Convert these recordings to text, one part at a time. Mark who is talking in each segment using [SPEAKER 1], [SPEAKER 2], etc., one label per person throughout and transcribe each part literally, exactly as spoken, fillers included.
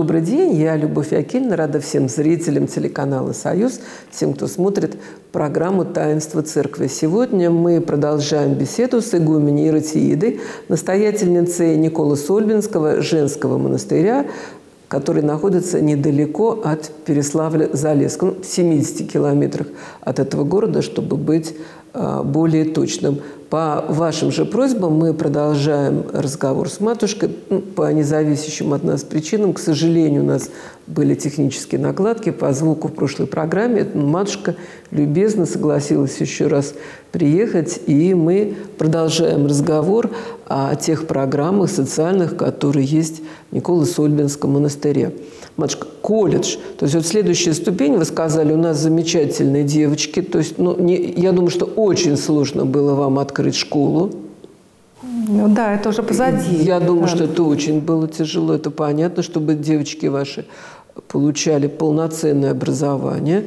[SPEAKER 1] Добрый день, я Любовь Акильна, рада всем зрителям телеканала «Союз», всем, кто смотрит программу «Таинство Церкви». Сегодня мы продолжаем беседу с игуменей Иратиидой, настоятельницей Николы Сольбинского женского монастыря, который находится недалеко от Переславля-Залесска, ну, в семидесяти километрах от этого города, чтобы быть более точным. По вашим же просьбам мы продолжаем разговор с матушкой. По независящим от нас причинам, к сожалению, у нас были технические накладки по звуку в прошлой программе. Матушка любезно согласилась еще раз приехать, и мы продолжаем разговор о тех программах социальных, которые есть в Николо-Сольбинском монастыре. Матушка, колледж. То есть вот следующая ступень, вы сказали, у нас замечательные девочки. То есть, ну, не, я думаю, что очень сложно было вам открыть школу.
[SPEAKER 2] Ну, да, это уже позади.
[SPEAKER 1] Я думаю,
[SPEAKER 2] да.
[SPEAKER 1] что это очень было тяжело. Это понятно, чтобы девочки ваши получали полноценное образование.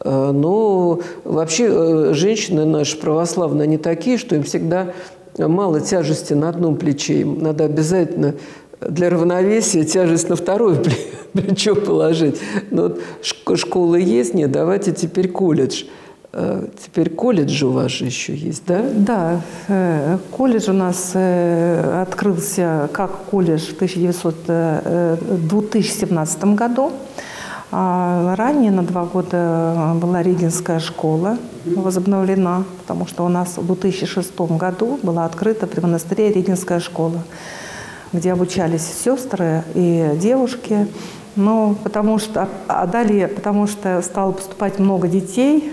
[SPEAKER 1] Но вообще женщины наши православные, они такие, что им всегда мало тяжести на одном плече. Им надо обязательно для равновесия тяжесть на второе плечо положить. Но вот школа есть, нет, давайте теперь колледж. Теперь колледж у вас же еще есть, да?
[SPEAKER 2] Да, колледж у нас открылся как колледж в две тысячи семнадцатом году. А ранее на два года была Регинская школа возобновлена, потому что у нас в две тысячи шестом году была открыта при монастыре Регинская школа, где обучались сестры и девушки. Ну, потому что, а далее, потому что стало поступать много детей,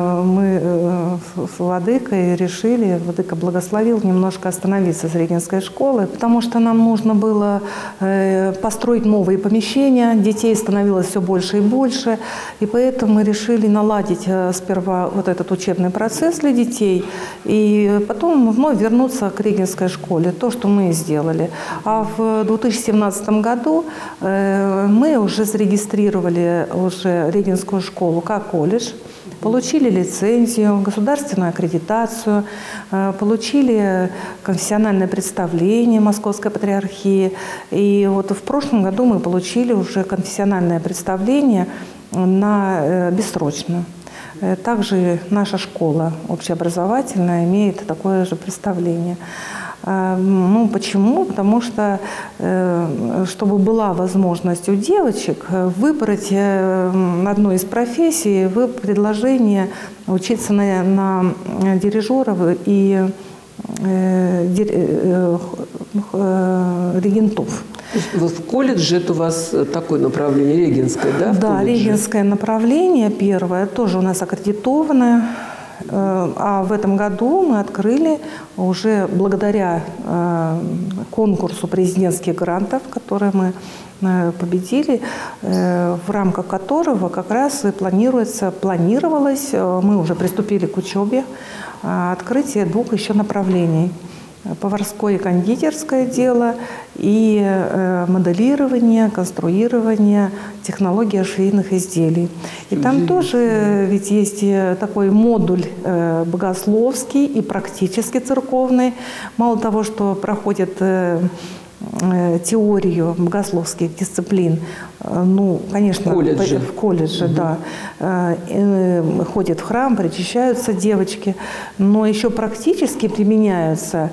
[SPEAKER 2] мы с владыкой решили, владыка благословил немножко остановиться с Регинской школы, потому что нам нужно было построить новые помещения, детей становилось все больше и больше, и поэтому мы решили наладить сперва вот этот учебный процесс для детей, и потом вновь вернуться к Регинской школе, то, что мы сделали. А в две тысячи семнадцатом году мы уже зарегистрировали уже Регинскую школу как колледж, получили лицензию, государственную аккредитацию, получили конфессиональное представление Московской патриархии. И вот в прошлом году мы получили уже конфессиональное представление на бессрочно. Также наша школа общеобразовательная имеет такое же представление. Ну, почему? Потому что, чтобы была возможность у девочек выбрать одну из профессий, вы предложение учиться на, на дирижеров и регентов.
[SPEAKER 1] Вот в колледже это у вас такое направление, регенское, да?
[SPEAKER 2] Да, регенское направление первое, тоже у нас аккредитованное. А в этом году мы открыли уже благодаря конкурсу президентских грантов, которые мы победили, в рамках которого как раз и планируется, планировалось, мы уже приступили к учебе, открытие двух еще направлений. Поварское и кондитерское дело и э, моделирование, конструирование, технология швейных изделий. И там тоже ведь есть такой модуль э, богословский и практически церковный. Мало того, что проходит э, теорию богословских дисциплин, ну, конечно,
[SPEAKER 1] в колледже,
[SPEAKER 2] в колледже угу. да, ходят в храм, причащаются девочки, но еще практически применяются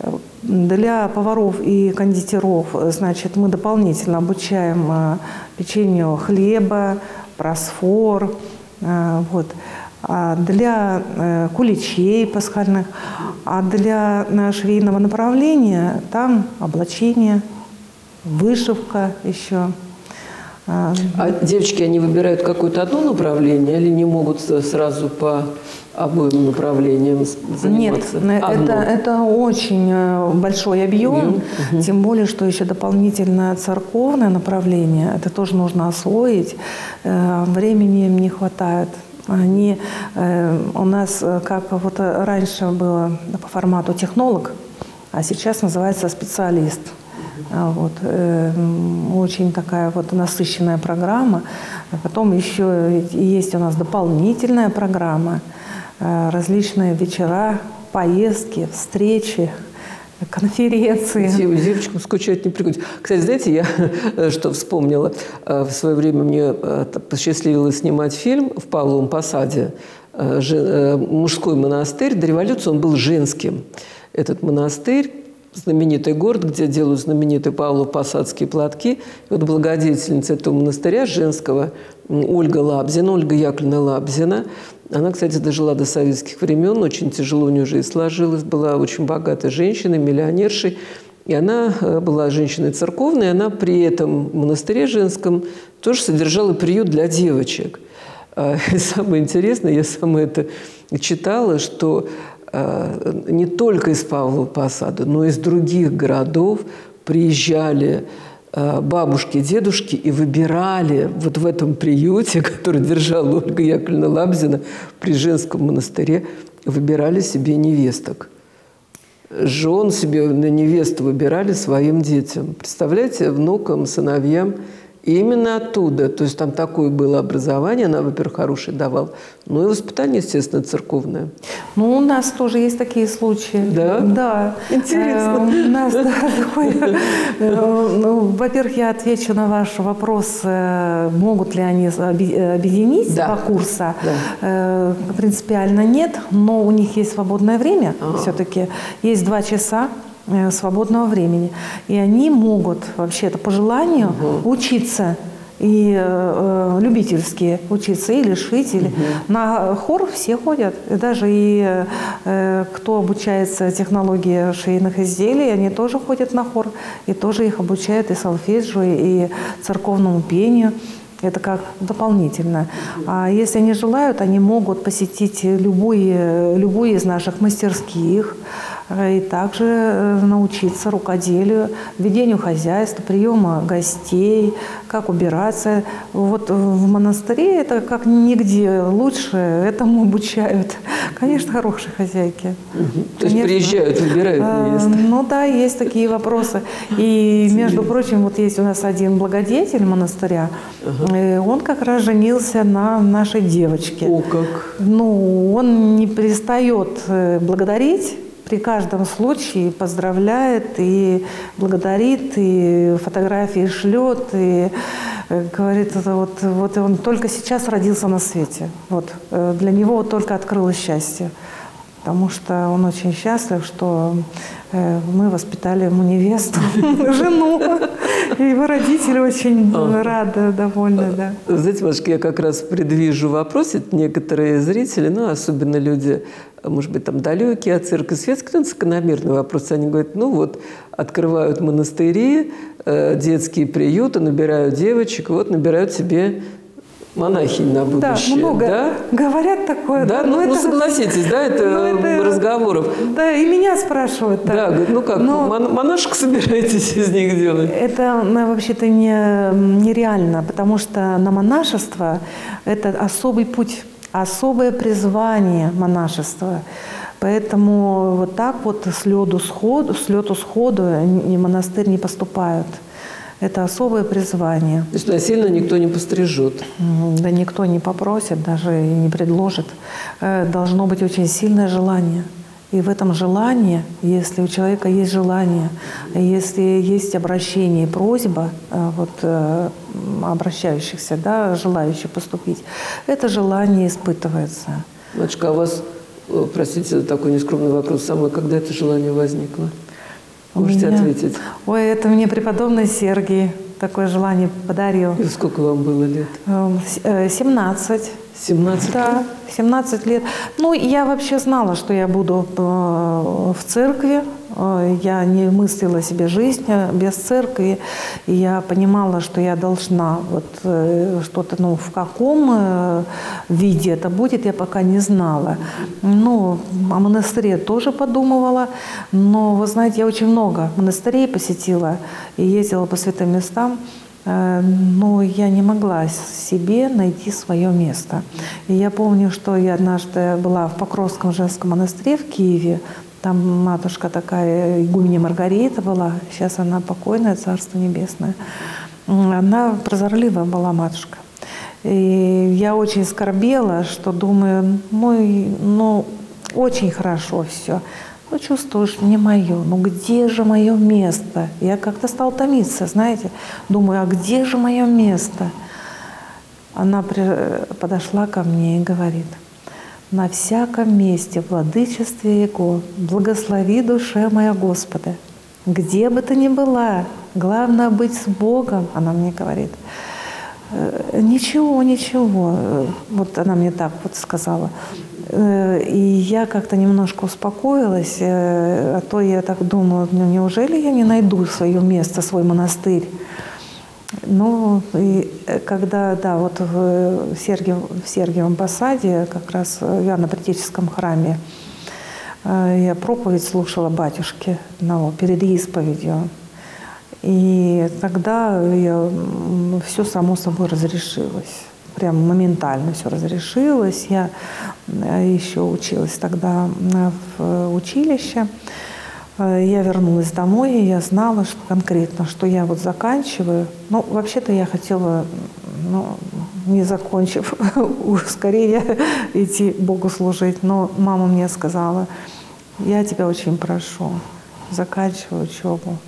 [SPEAKER 2] для поваров и кондитеров. Значит, мы дополнительно обучаем печенью хлеба, просфор, вот. А для э, куличей пасхальных, а для э, швейного направления там облачение, вышивка еще.
[SPEAKER 1] А девочки, они выбирают какое-то одно направление или не могут сразу по обоим направлениям заниматься?
[SPEAKER 2] Нет, это, это очень большой объем, угу. Тем более, что еще дополнительное церковное направление, это тоже нужно освоить, времени им не хватает. Они э, у нас, как вот раньше было по формату технолог, а сейчас называется специалист. Вот, э, очень такая вот насыщенная программа. Потом еще есть у нас дополнительная программа, э, различные вечера, поездки, встречи. конференции.
[SPEAKER 1] Девочкам скучать не приходится. Кстати, знаете, я что вспомнила? В свое время мне посчастливилось снимать фильм в Павловом Посаде. Мужской монастырь. До революции он был женским. Этот монастырь, знаменитый город, где делают знаменитые Павлово-Посадские платки. И вот благодетельница этого монастыря женского Ольга Лабзина, Ольга Яковлевна Лабзина. Она, кстати, дожила до советских времен, очень тяжело у нее жизнь сложилась, была очень богатой женщиной, миллионершей. И она была женщиной церковной, и она при этом монастыре женском тоже содержала приют для девочек. И самое интересное, я сама это читала, что не только из Павлова Посада, но и из других городов приезжали бабушки, дедушки и выбирали вот в этом приюте, который держала Ольга Яковлевна Лабзина при женском монастыре, выбирали себе невесток. Жен себе на невесту выбирали своим детям. Представляете, внукам, сыновьям. И именно оттуда, то есть там такое было образование, она, во-первых, хорошее давала, ну и воспитание, естественно, церковное.
[SPEAKER 2] Ну, у нас тоже есть такие случаи.
[SPEAKER 1] Да?
[SPEAKER 2] Да.
[SPEAKER 1] Интересно.
[SPEAKER 2] У нас такое... Во-первых, я отвечу на ваш вопрос, могут ли они объединить два курса. Принципиально нет, но у них есть свободное время все-таки. Есть два часа свободного времени. И они могут вообще-то по желанию угу. учиться и э, любительские учиться или шить, или угу. на хор все ходят. И даже и э, кто обучается технологии швейных изделий, они тоже ходят на хор и тоже их обучают и сольфеджио, и церковному пению. Это как дополнительно. А если они желают, они могут посетить любые, любую из наших мастерских и также научиться рукоделию, ведению хозяйства, приему гостей, как убираться. Вот в монастыре это как нигде лучше этому обучают. Конечно, хорошие хозяйки.
[SPEAKER 1] Угу. То есть приезжают, выбирают невесту.
[SPEAKER 2] Ну да, есть такие вопросы. И, между прочим, вот есть у нас один благодетель монастыря, ага. он как раз женился на нашей девочке.
[SPEAKER 1] О, как!
[SPEAKER 2] Ну, он не перестает благодарить, при каждом случае поздравляет и благодарит, и фотографии шлет, и говорит, вот, вот он только сейчас родился на свете. Вот, для него вот только открылось счастье. Потому что он очень счастлив, что мы воспитали ему невесту, жену. И его родители очень рады, довольны. Да.
[SPEAKER 1] Знаете, Машка, я как раз предвижу вопрос. Некоторые зрители, ну, особенно люди, может быть, там далекие от церкви светской, ну, закономерный вопрос. Они говорят, ну вот, открывают монастыри, детские приюты, набирают девочек, вот набирают себе монахинь на будущее.
[SPEAKER 2] Да, много
[SPEAKER 1] да?
[SPEAKER 2] говорят такое.
[SPEAKER 1] Да, ну, ну это, согласитесь, да, это, это разговоров.
[SPEAKER 2] Да, и меня спрашивают. Так.
[SPEAKER 1] Да, говорят, ну как, но монашек собираетесь из них делать?
[SPEAKER 2] Это ну, вообще-то не, нереально, потому что на монашество это особый путь, особое призвание монашества. Поэтому вот так вот с лёду сходу, с лёту сходу в монастырь не поступают. Это особое призвание.
[SPEAKER 1] То есть насильно никто не пострижет?
[SPEAKER 2] Да никто не попросит, даже и не предложит. Должно быть очень сильное желание. И в этом желании, если у человека есть желание, если есть обращение, просьба вот, обращающихся, да, желающих поступить, это желание испытывается.
[SPEAKER 1] Матушка, а у вас, простите за такой нескромный вопрос, самое, когда это желание возникло? Можете
[SPEAKER 2] меня...
[SPEAKER 1] ответить?
[SPEAKER 2] Ой, это мне преподобный Сергий такое желание подарил.
[SPEAKER 1] И сколько вам было лет?
[SPEAKER 2] семнадцать.
[SPEAKER 1] семнадцать?
[SPEAKER 2] Да, семнадцать лет. Ну, я вообще знала, что я буду в церкви. Я не мыслила себе жизнь без церкви. И я понимала, что я должна вот что-то, ну, в каком виде это будет, я пока не знала. Ну, о монастыре тоже подумывала. Но, вы знаете, я очень много монастырей посетила и ездила по святым местам. Но я не могла себе найти свое место. И я помню, что я однажды была в Покровском женском монастыре в Киеве. Там матушка такая, игуменя Маргарита была. Сейчас она покойная, Царство Небесное. Она прозорливая была матушка. И я очень скорбела, что думаю, ну, ну очень хорошо все. Ну, чувствуешь, не мое. Ну, где же мое место? Я как-то стала томиться, знаете. Думаю, а где же мое место? Она при... подошла ко мне и говорит: на всяком месте в владычестве Его благослови душе моя Господа. Где бы ты ни была, главное быть с Богом, она мне говорит. Ничего, ничего. Вот она мне так вот сказала. И я как-то немножко успокоилась, а то я так думала, ну неужели я не найду свое место, свой монастырь? Ну, и когда, да, вот в, Сергиев, в Сергиевом Посаде, как раз в Иоанно-Предтеческом храме, я проповедь слушала батюшки ну, перед исповедью. И тогда я, все само собой разрешилось. Прям моментально все разрешилось. Я еще училась тогда в училище. Я вернулась домой, и я знала что конкретно, что я вот заканчиваю. Ну, вообще-то я хотела, ну, не закончив, скорее идти Богу служить. Но мама мне сказала: я тебя очень прошу, заканчивай учебу.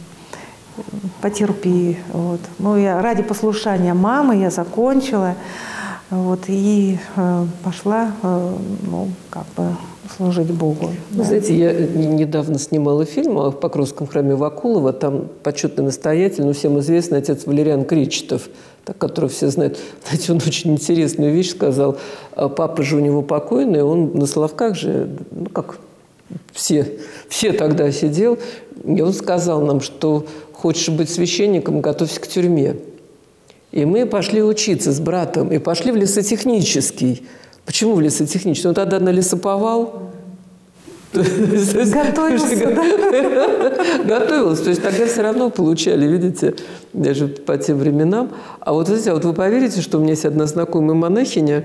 [SPEAKER 2] Потерпи. Вот. Ну, я ради послушания мамы я закончила. Вот, и э, пошла, э, ну, как бы служить Богу.
[SPEAKER 1] Да. Знаете, я недавно снимала фильм о Покровском храме Вакулова. Там почетный настоятель, ну, всем известный отец Валериан Кречетов, так, которого все знают. Знаете, он очень интересную вещь сказал. Папа же у него покойный, он на Соловках же, ну, как все, все тогда сидел. И он сказал нам, что хочешь быть священником, готовься к тюрьме. И мы пошли учиться с братом, и пошли в лесотехнический. Почему в лесотехнический? Он тогда на лесоповал.
[SPEAKER 2] Готовился, да?
[SPEAKER 1] Готовился. То есть тогда все равно получали, видите, даже по тем временам. А вот, знаете, вот вы поверите, что у меня есть одна знакомая монахиня,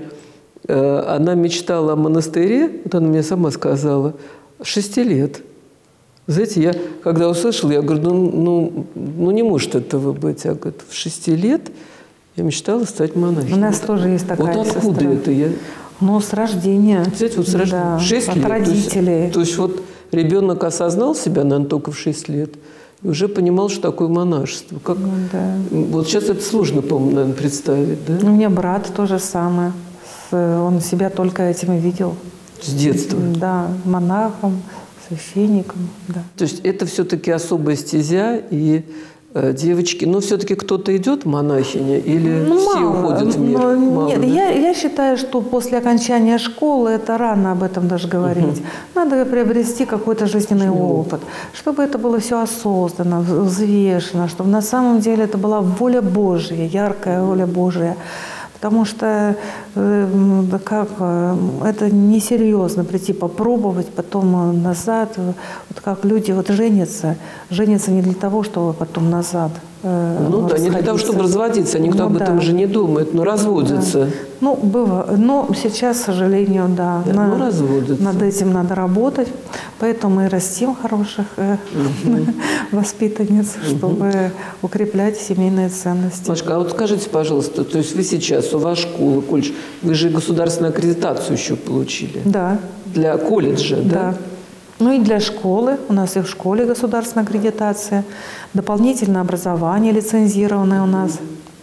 [SPEAKER 1] она мечтала о монастыре, вот она мне сама сказала, шести лет. Знаете, я когда услышала, я говорю, ну, ну, ну не может этого быть. Я говорю, в шести лет я мечтала стать монахиней.
[SPEAKER 2] У нас тоже есть такая
[SPEAKER 1] Вот откуда
[SPEAKER 2] сестра.
[SPEAKER 1] это? Я...
[SPEAKER 2] Ну, с рождения.
[SPEAKER 1] Знаете, вот с рождения.
[SPEAKER 2] Да,
[SPEAKER 1] шесть
[SPEAKER 2] от
[SPEAKER 1] лет.
[SPEAKER 2] родителей.
[SPEAKER 1] То есть, то есть вот ребенок осознал себя, наверное, только в шесть лет. И уже понимал, что такое монашество. Как...
[SPEAKER 2] Ну, да.
[SPEAKER 1] Вот сейчас это сложно, по-моему, наверное, представить, да?
[SPEAKER 2] У меня брат то же самое. Он себя только этим и видел.
[SPEAKER 1] С детства?
[SPEAKER 2] Да, монахом, священником, да.
[SPEAKER 1] То есть это все-таки особая стезя, и э, девочки... Но все-таки кто-то идет в монахине или
[SPEAKER 2] ну,
[SPEAKER 1] все
[SPEAKER 2] мало.
[SPEAKER 1] уходят в мир?
[SPEAKER 2] Но,
[SPEAKER 1] Мало,
[SPEAKER 2] нет,
[SPEAKER 1] да?
[SPEAKER 2] я, я считаю, что после окончания школы это рано об этом даже говорить. Угу. Надо приобрести какой-то жизненный Почему? опыт, чтобы это было все осознанно, взвешенно, чтобы на самом деле это была воля Божья, яркая воля Божья. Потому что э, как, это несерьезно прийти попробовать, потом назад. Вот как люди вот женятся, женятся не для того, чтобы потом назад э,
[SPEAKER 1] Ну да, не для того, чтобы разводиться. Никто
[SPEAKER 2] ну,
[SPEAKER 1] об этом
[SPEAKER 2] да.
[SPEAKER 1] же не думает, но разводятся.
[SPEAKER 2] Да. Ну, бывает. Но сейчас, к сожалению, да,
[SPEAKER 1] да
[SPEAKER 2] на,
[SPEAKER 1] ну, разводятся.
[SPEAKER 2] Над этим надо работать. Поэтому мы растим хороших э, угу. воспитанниц, чтобы угу. укреплять семейные ценности.
[SPEAKER 1] Машка, а вот скажите, пожалуйста, то есть вы сейчас, у вас школа, колледж, вы же государственную аккредитацию еще получили?
[SPEAKER 2] Да.
[SPEAKER 1] Для колледжа, да?
[SPEAKER 2] Да. Ну и для школы. У нас и в школе государственная аккредитация. Дополнительное образование лицензированное у нас.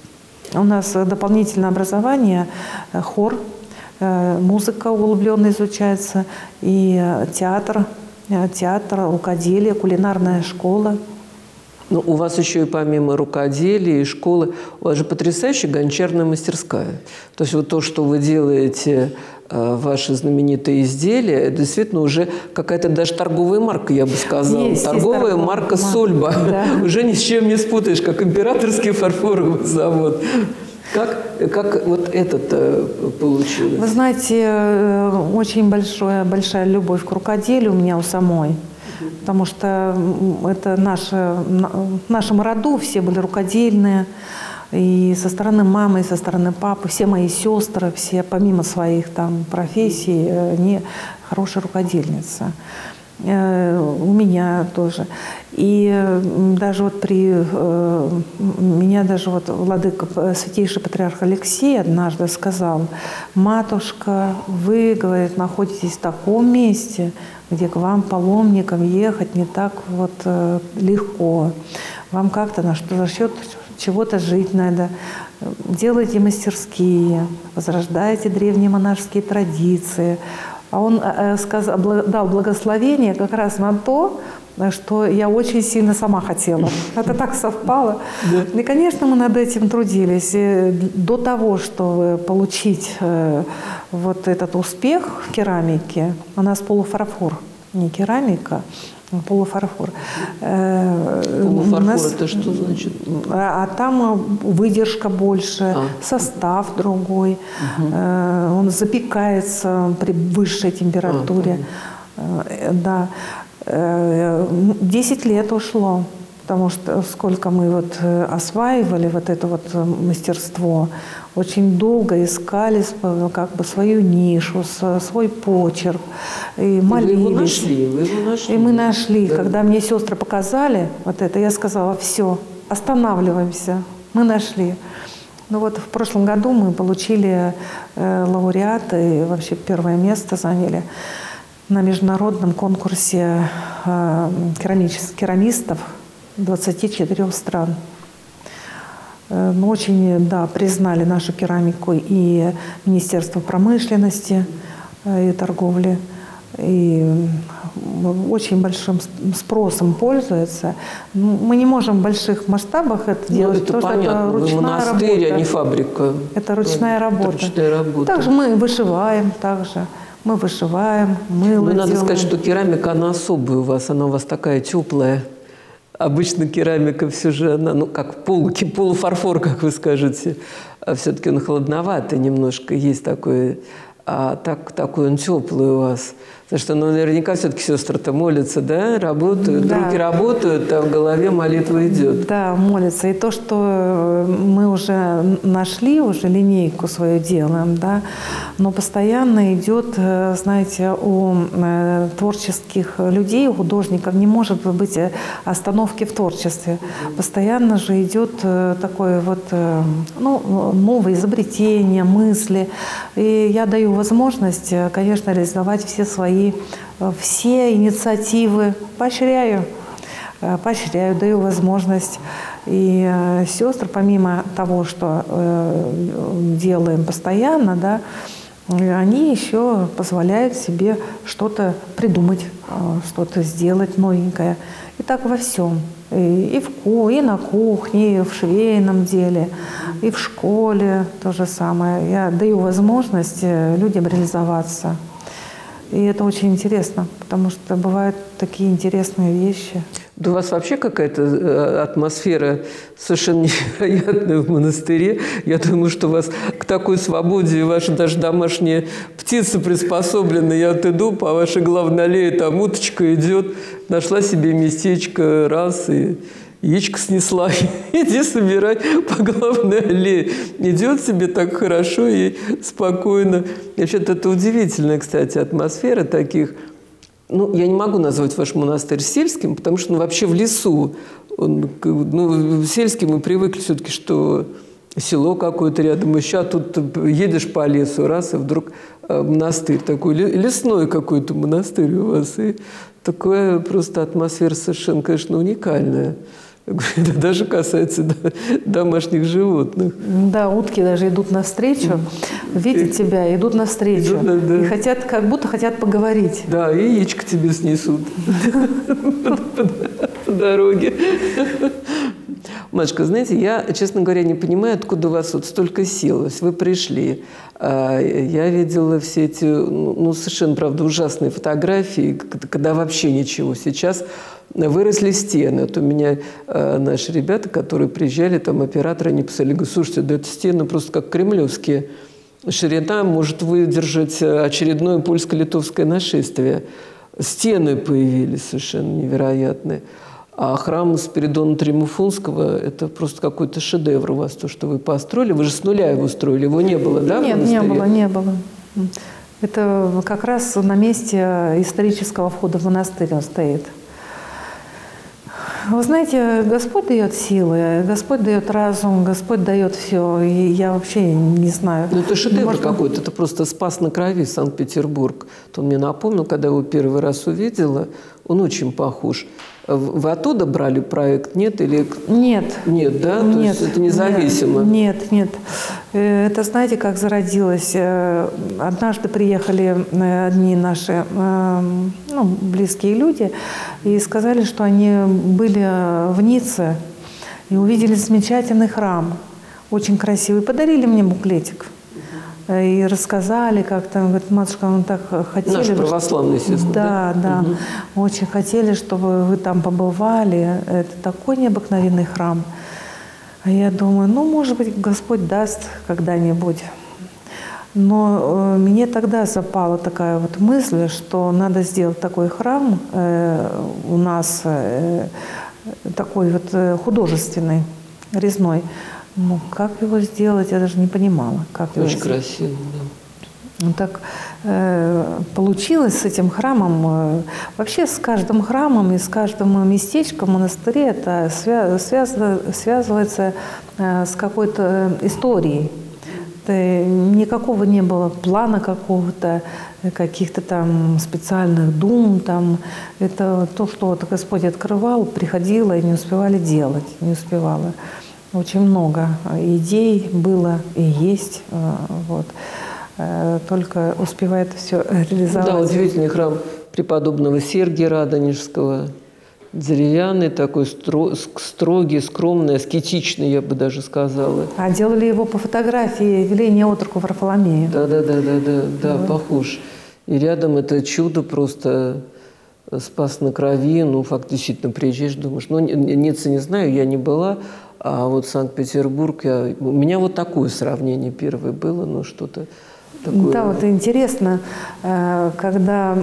[SPEAKER 2] У нас дополнительное образование, хор, музыка углубленно изучается, и театр, театр, рукоделие, кулинарная школа.
[SPEAKER 1] Ну, у вас еще и помимо рукоделия и школы, у вас же потрясающая гончарная мастерская. То есть вот то, что вы делаете, ваши знаменитые изделия, это действительно уже какая-то даже торговая марка, я бы сказала.
[SPEAKER 2] Есть,
[SPEAKER 1] торговая
[SPEAKER 2] есть
[SPEAKER 1] марка
[SPEAKER 2] марка.
[SPEAKER 1] Сольба.
[SPEAKER 2] Да.
[SPEAKER 1] Уже ни с чем не спутаешь, как императорский фарфоровый завод. Как, как вот это получилось?
[SPEAKER 2] Вы знаете, очень большая, большая любовь к рукоделию у меня у самой. Потому что это наше, в нашем роду все были рукодельные. И со стороны мамы, и со стороны папы, все мои сестры, все помимо своих там профессий, они хорошие рукодельницы. у меня тоже. И даже вот при меня даже вот владыка, святейший патриарх Алексей однажды сказал: матушка, вы, говорит, находитесь в таком месте, где к вам, паломникам, ехать не так вот легко. Вам как-то на что, за счет чего-то жить надо. Делайте мастерские, возрождайте древние монашеские традиции. А он сказал, дал благословение как раз на то, что я очень сильно сама хотела. Это так совпало. Да. И, конечно, мы над этим трудились. И до того, чтобы получить вот этот успех в керамике, у нас полуфарфор, не керамика, а полуфарфор.
[SPEAKER 1] Полуфарфор нас, это что значит?
[SPEAKER 2] А, а там выдержка больше, а. состав другой. Угу. Он запекается при высшей температуре. А, да. Десять лет ушло, потому что сколько мы вот осваивали вот это вот мастерство, очень долго искали как бы свою нишу, свой почерк, и молились.
[SPEAKER 1] Вы его нашли, вы его нашли.
[SPEAKER 2] И мы нашли.
[SPEAKER 1] Да.
[SPEAKER 2] Когда мне сестры показали вот это, я сказала: все, останавливаемся, мы нашли. Ну вот в прошлом году мы получили э, лауреата и вообще первое место заняли на международном конкурсе э, керамистов двадцати четырёх стран. Э, мы очень, да, признали нашу керамику и Министерство промышленности э, и торговли. И очень большим спросом пользуется. Мы не можем в больших масштабах это ну, делать,
[SPEAKER 1] это
[SPEAKER 2] потому
[SPEAKER 1] понятно.
[SPEAKER 2] что это ручная
[SPEAKER 1] монастырь,
[SPEAKER 2] работа.
[SPEAKER 1] А не фабрика.
[SPEAKER 2] Это ручная работа.
[SPEAKER 1] Это ручная работа.
[SPEAKER 2] Также мы вышиваем, также. Мы вышиваем, мыло
[SPEAKER 1] Ну, надо
[SPEAKER 2] делаем.
[SPEAKER 1] сказать, что керамика, она особая у вас, она у вас такая теплая. Обычно керамика все же, она, ну, как полу, полуфарфор, как вы скажете, а все-таки он холодноватый немножко, есть такой, а так, такой он теплый у вас. Потому что, ну, наверняка все-таки сестры-то молятся, да, работают, да. Руки работают, а в голове молитва идет.
[SPEAKER 2] Да, молятся. И то, что мы уже нашли, уже линейку свою делаем, да, но постоянно идет, знаете, у творческих людей, у художников не может быть остановки в творчестве. Постоянно же идет такое вот, ну, новые изобретения, мысли. И я даю возможность, конечно, реализовать все свои все инициативы, поощряю, поощряю, даю возможность. И сестры, помимо того, что делаем постоянно, да, они еще позволяют себе что-то придумать, что-то сделать новенькое. И так во всем. И, и, в, и на кухне, и в швейном деле, и в школе то же самое. Я даю возможность людям реализоваться. И это очень интересно, потому что бывают такие интересные вещи.
[SPEAKER 1] Да у вас вообще какая-то атмосфера совершенно невероятная в монастыре. Я думаю, что у вас к такой свободе ваши даже домашние птицы приспособлены. Я вот иду по вашей главной аллее, там уточка идет, нашла себе местечко, раз, и яичко снесла, иди собирай по главной аллее. Идет себе так хорошо и спокойно. Вообще-то это удивительная, кстати, атмосфера таких. Ну, я не могу назвать ваш монастырь сельским, потому что, ну, вообще в лесу. Он, ну, сельский мы привыкли все-таки, что село какое-то рядом, еще а тут едешь по лесу, раз, и вдруг монастырь такой, лесной какой-то монастырь у вас. И такая просто атмосфера совершенно, конечно, уникальная. Это даже касается домашних животных.
[SPEAKER 2] Да, утки даже идут навстречу, видят тебя, идут навстречу. Идут, да, да. И хотят, как будто хотят поговорить.
[SPEAKER 1] Да, и яичко тебе снесут по дороге. Машка, знаете, я, честно говоря, не понимаю, откуда у вас вот столько сил. Вы пришли, я видела все эти, ну, совершенно, правда, ужасные фотографии, когда вообще ничего. Сейчас выросли стены. Вот у меня э, наши ребята, которые приезжали, там операторы, они писали: слушайте, да это стены просто как кремлевские. Ширина может выдержать очередное польско-литовское нашествие. Стены появились совершенно невероятные. А храм Спиридона Триумфунского – это просто какой-то шедевр у вас, то, что вы построили. Вы же с нуля его строили, его не было, да?
[SPEAKER 2] Нет, не было, не было. Это как раз на месте исторического входа в монастырь он стоит. Вы знаете, Господь дает силы, Господь дает разум, Господь дает все. И я вообще не знаю.
[SPEAKER 1] Ну, это шедевр
[SPEAKER 2] Может...
[SPEAKER 1] какой-то. Это просто «Спас на крови» Санкт-Петербург. То он мне напомнил, когда его первый раз увидела, он очень похож. Вы оттуда брали проект, нет? Или...
[SPEAKER 2] Нет.
[SPEAKER 1] Нет, да? То
[SPEAKER 2] нет,
[SPEAKER 1] есть это независимо?
[SPEAKER 2] Нет, нет. Это, знаете, как зародилось? Однажды приехали одни наши ну, близкие люди и сказали, что они были в Ницце и увидели замечательный храм, очень красивый. Подарили мне буклетик. И рассказали как-то, говорит, матушка, мы так хотели.
[SPEAKER 1] Наш православный, естественно.
[SPEAKER 2] Да, да. да. Угу. Очень хотели, чтобы вы там побывали. Это такой необыкновенный храм. А я думаю, ну, может быть, Господь даст когда-нибудь. Но э, мне тогда запала такая вот мысль, что надо сделать такой храм э, у нас, э, такой вот э, художественный, резной. Ну, как его сделать, я даже не понимала. Как
[SPEAKER 1] Очень
[SPEAKER 2] его
[SPEAKER 1] красиво, да.
[SPEAKER 2] Ну, так э, получилось с этим храмом. Э, вообще с каждым храмом и с каждым местечком в монастыре это свя связано, связывается э, с какой-то историей. Это никакого не было плана какого-то, каких-то там специальных дум. Там. Это то, что вот Господь открывал, приходило и не успевали делать, не успевала. Очень много идей было и есть. Вот. Только успевает все реализовать.
[SPEAKER 1] Да, удивительный храм преподобного Сергия Радонежского. Деревянный, такой стро, строгий, скромный, аскетичный, я бы даже сказала.
[SPEAKER 2] А делали его по фотографии Веления отроку Варфоломея.
[SPEAKER 1] Да, да, да, да, да, да, да, похож. И рядом это чудо просто «Спас на крови». Ну, факт, действительно, приезжаешь, думаешь, ну, Ницце не знаю, я не была. А вот Санкт-Петербург, я... у меня вот такое сравнение первое было, ну что-то такое.
[SPEAKER 2] Да, вот интересно, когда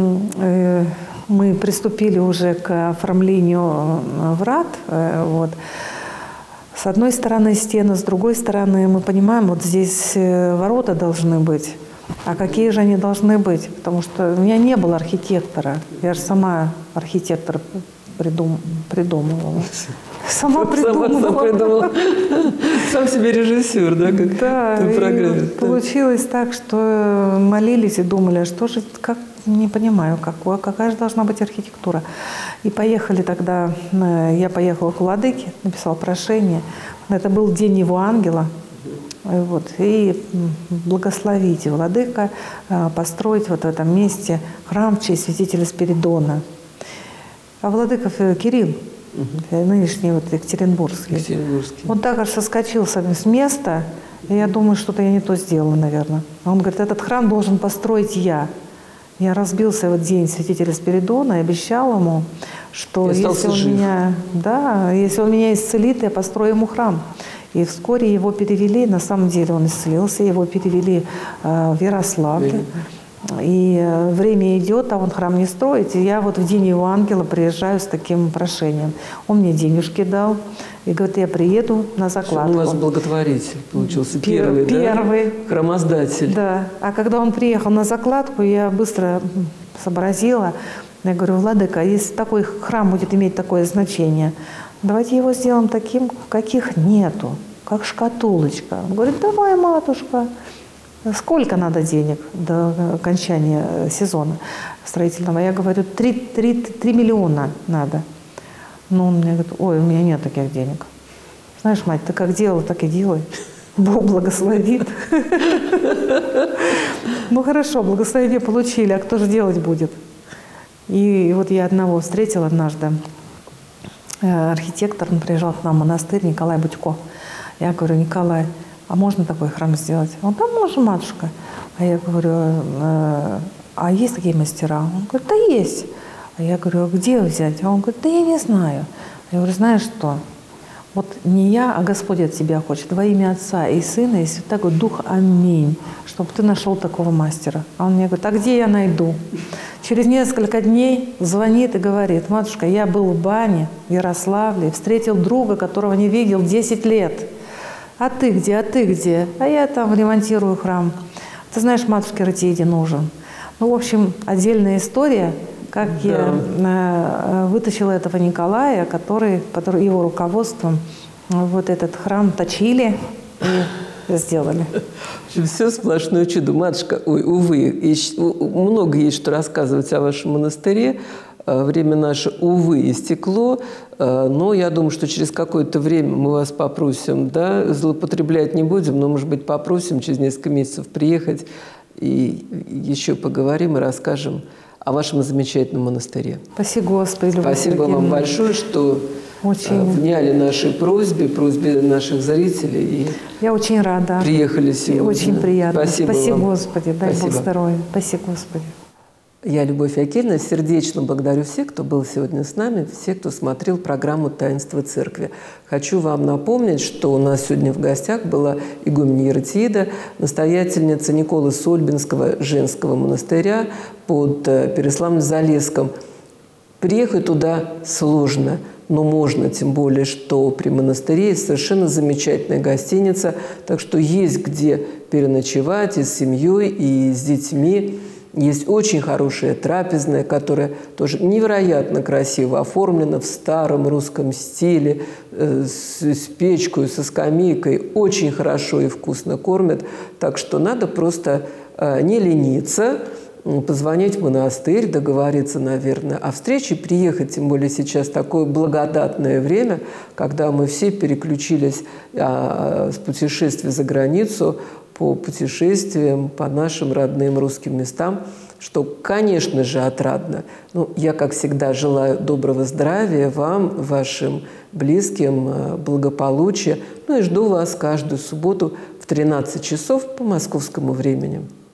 [SPEAKER 2] мы приступили уже к оформлению врат, вот, с одной стороны стены, с другой стороны мы понимаем, вот здесь ворота должны быть. А какие же они должны быть? Потому что у меня не было архитектора, я же сама архитектор придум... придумывала. Сама придумала. Сама, сама придумала.
[SPEAKER 1] Сам себе режиссер, да, как
[SPEAKER 2] да,
[SPEAKER 1] в программе.
[SPEAKER 2] Получилось так, что молились и думали, что же, как, не понимаю, какое, какая же должна быть архитектура. И поехали тогда, я поехала к владыке, написала прошение. Это был день его ангела. Вот, и благословите, владыка, построить вот в этом месте храм в честь святителя Спиридона. А владыка Кирилл, угу. нынешний вот Екатеринбургский,
[SPEAKER 1] Екатеринбургский,
[SPEAKER 2] он так аж соскочил с места, и я думаю, что-то я не то сделала, наверное. Он говорит, этот храм должен построить я. Я разбился в день святителя Спиридона и обещал ему, что если он, меня, да, если он меня исцелит, я построю ему храм. И вскоре его перевели, на самом деле он исцелился, его перевели э, в Ярославль. И э, время идет, а он храм не строит. И я вот в день его ангела приезжаю с таким прошением. Он мне денежки дал и говорит, я приеду на закладку.
[SPEAKER 1] Он у вас благотворитель получился, первый,
[SPEAKER 2] первый,
[SPEAKER 1] да? Храмоздатель.
[SPEAKER 2] Да. А когда он приехал на закладку, я быстро сообразила. Я говорю, владыка, если такой храм будет иметь такое значение, давайте его сделаем таким, каких нету, как шкатулочка. Он говорит, давай, матушка. Сколько надо денег до окончания сезона строительного? Я говорю, три миллиона надо. Ну, он мне говорит, ой, у меня нет таких денег. Знаешь, мать, ты как делала, так и делай. Бог благословит. Ну, хорошо, благословение получили, а кто же делать будет? И вот я одного встретила однажды. Архитектор, он приезжал к нам в монастырь, Николай Будько. Я говорю, Николай, а можно такой храм сделать? Он, да, можно, матушка. А я говорю, а есть такие мастера? Он говорит, да есть. А я говорю, а где взять? А он говорит, да я не знаю. Я говорю, знаешь что? Вот не я, а Господь от тебя хочет. Во имя Отца и Сына и Святого Духа. Аминь. Чтобы ты нашел такого мастера. А он мне говорит, а где я найду? Через несколько дней звонит и говорит, матушка, я был в бане в Ярославле, встретил друга, которого не видел десять лет. А ты где? А ты где? А я там ремонтирую храм Ты знаешь, матушке Ратииде нужен. Ну, в общем, отдельная история, как
[SPEAKER 1] Да.
[SPEAKER 2] я э, вытащила этого Николая, который под его руководством вот этот храм точили и сделали.
[SPEAKER 1] Все сплошное чудо. Матушка, ой, увы, еще, много есть что рассказывать о вашем монастыре. Время наше, увы, истекло, но я думаю, что через какое-то время мы вас попросим, да, злоупотреблять не будем, но, может быть, попросим через несколько месяцев приехать и еще поговорим и расскажем о вашем замечательном монастыре.
[SPEAKER 2] Спасибо, Господи, Любовь
[SPEAKER 1] Спасибо вам
[SPEAKER 2] Сергеевна.
[SPEAKER 1] большое, что
[SPEAKER 2] Очень.
[SPEAKER 1] вняли нашей просьбе, просьбе наших зрителей и
[SPEAKER 2] Я очень рада.
[SPEAKER 1] приехали сегодня.
[SPEAKER 2] Очень приятно.
[SPEAKER 1] Спасибо,
[SPEAKER 2] Спасибо
[SPEAKER 1] вам.
[SPEAKER 2] Господи, дай
[SPEAKER 1] Спасибо.
[SPEAKER 2] Бог здоровья. Спасибо, Господи.
[SPEAKER 1] Я, Любовь Акельевна, сердечно благодарю всех, кто был сегодня с нами, всех, кто смотрел программу «Таинство Церкви». Хочу вам напомнить, что у нас сегодня в гостях была игуменья Ратиида, настоятельница Николы Сольбинского женского монастыря под Переславлем-Залесском. Приехать туда сложно, но можно, тем более, что при монастыре есть совершенно замечательная гостиница, так что есть где переночевать и с семьей, и с детьми. Есть очень хорошая трапезная, которая тоже невероятно красиво оформлена в старом русском стиле, э, с, с печкой, со скамейкой. Очень хорошо и вкусно кормят. Так что надо просто э, не лениться, позвонить в монастырь, договориться, наверное, о встрече, приехать, тем более сейчас такое благодатное время, когда мы все переключились а, с путешествий за границу по путешествиям, по нашим родным русским местам, что, конечно же, отрадно. Ну, я, как всегда, желаю доброго здравия вам, вашим близким, благополучия. Ну и жду вас каждую субботу в тринадцать часов по московскому времени.